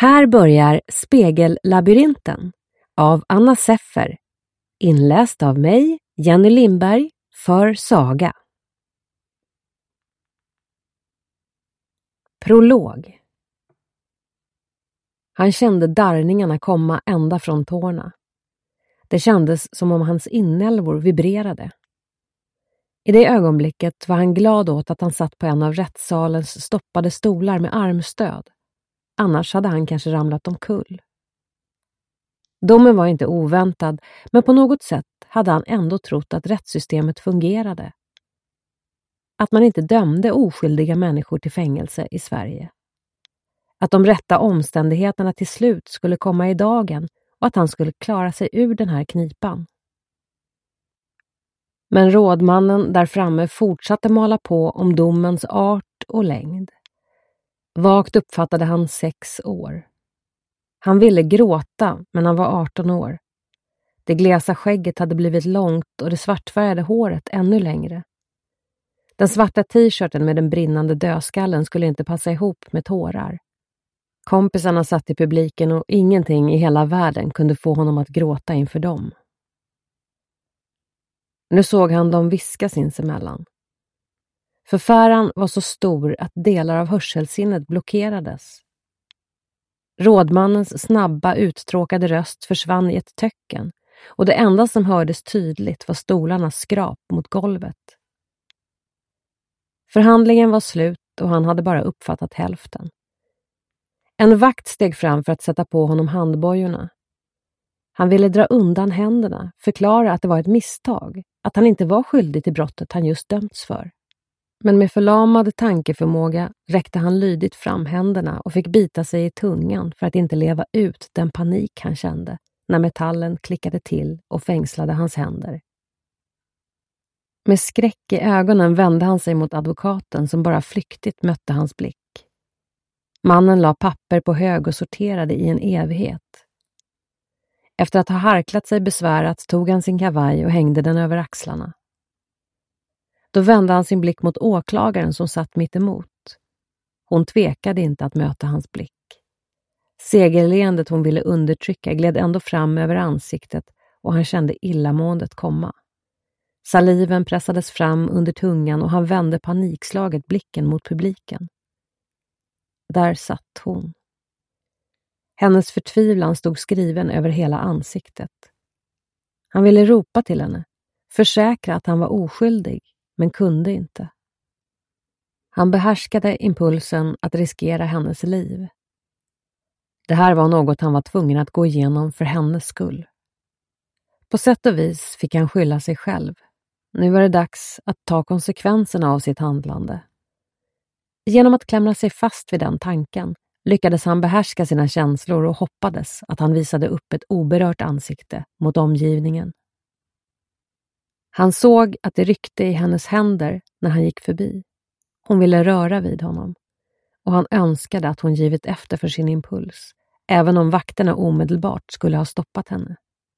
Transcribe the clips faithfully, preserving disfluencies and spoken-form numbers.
Här börjar Spegellabyrinten av Anna Seffer, inläst av mig, Jenny Lindberg, för Saga. Prolog. Han kände darrningarna komma ända från tårna. Det kändes som om hans inälvor vibrerade. I det ögonblicket var han glad åt att han satt på en av rättssalens stoppade stolar med armstöd. Annars hade han kanske ramlat omkull. Domen var inte oväntad, men på något sätt hade han ändå trott att rättssystemet fungerade. Att man inte dömde oskyldiga människor till fängelse i Sverige. Att de rätta omständigheterna till slut skulle komma i dagen och att han skulle klara sig ur den här knipan. Men rådmannen där framme fortsatte mala på om domens art och längd. Vagt uppfattade han sex år. Han ville gråta, men han var arton år. Det glesa skägget hade blivit långt och det svartfärgade håret ännu längre. Den svarta t-shirten med den brinnande dödskallen skulle inte passa ihop med tårar. Kompisarna satt i publiken och ingenting i hela världen kunde få honom att gråta inför dem. Nu såg han dem viska sinsemellan. Förfäran var så stor att delar av hörselsinnet blockerades. Rådmannens snabba, uttråkade röst försvann i ett töcken och det enda som hördes tydligt var stolarnas skrap mot golvet. Förhandlingen var slut och han hade bara uppfattat hälften. En vakt steg fram för att sätta på honom handbojorna. Han ville dra undan händerna, förklara att det var ett misstag, att han inte var skyldig till brottet han just dömts för. Men med förlamad tankeförmåga räckte han lydigt fram händerna och fick bita sig i tungan för att inte leva ut den panik han kände när metallen klickade till och fängslade hans händer. Med skräck i ögonen vände han sig mot advokaten som bara flyktigt mötte hans blick. Mannen la papper på hög och sorterade i en evighet. Efter att ha harklat sig besvärat tog han sin kavaj och hängde den över axlarna. Då vände han sin blick mot åklagaren som satt mitt emot. Hon tvekade inte att möta hans blick. Segerleendet hon ville undertrycka gled ändå fram över ansiktet och han kände illamåendet komma. Saliven pressades fram under tungan och han vände panikslaget blicken mot publiken. Där satt hon. Hennes förtvivlan stod skriven över hela ansiktet. Han ville ropa till henne, försäkra att han var oskyldig, men kunde inte. Han behärskade impulsen att riskera hennes liv. Det här var något han var tvungen att gå igenom för hennes skull. På sätt och vis fick han skylla sig själv. Nu var det dags att ta konsekvenserna av sitt handlande. Genom att klämma sig fast vid den tanken lyckades han behärska sina känslor och hoppades att han visade upp ett oberört ansikte mot omgivningen. Han såg att det ryckte i hennes händer när han gick förbi. Hon ville röra vid honom och han önskade att hon givit efter för sin impuls, även om vakterna omedelbart skulle ha stoppat henne.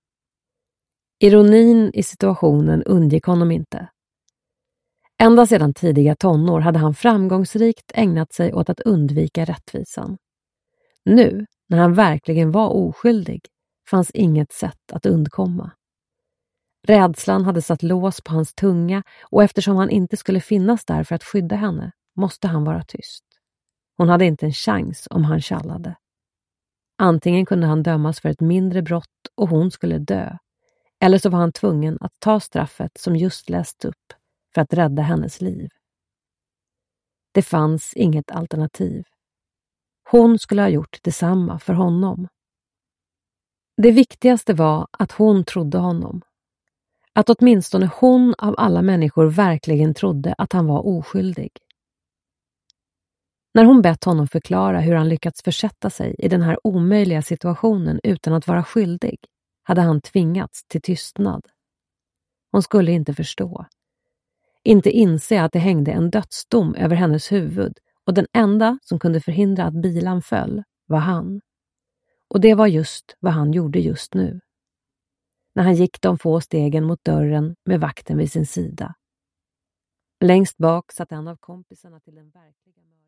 Ironin i situationen undgick honom inte. Ända sedan tidiga tonår hade han framgångsrikt ägnat sig åt att undvika rättvisan. Nu, när han verkligen var oskyldig, fanns inget sätt att undkomma. Rädslan hade satt lås på hans tunga och eftersom han inte skulle finnas där för att skydda henne, måste han vara tyst. Hon hade inte en chans om han tjallade. Antingen kunde han dömas för ett mindre brott och hon skulle dö, eller så var han tvungen att ta straffet som just lästs upp för att rädda hennes liv. Det fanns inget alternativ. Hon skulle ha gjort detsamma för honom. Det viktigaste var att hon trodde honom. Att åtminstone hon av alla människor verkligen trodde att han var oskyldig. När hon bett honom förklara hur han lyckats försätta sig i den här omöjliga situationen utan att vara skyldig, hade han tvingats till tystnad. Hon skulle inte förstå. Inte inse att det hängde en dödsdom över hennes huvud och den enda som kunde förhindra att bilan föll var han. Och det var just vad han gjorde just nu. När han gick de få stegen mot dörren med vakten vid sin sida. Längst bak satt en av kompisarna till den verkliga mördaren.